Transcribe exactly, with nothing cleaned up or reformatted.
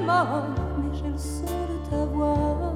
vraiment, mais j'ai le son de ta voix.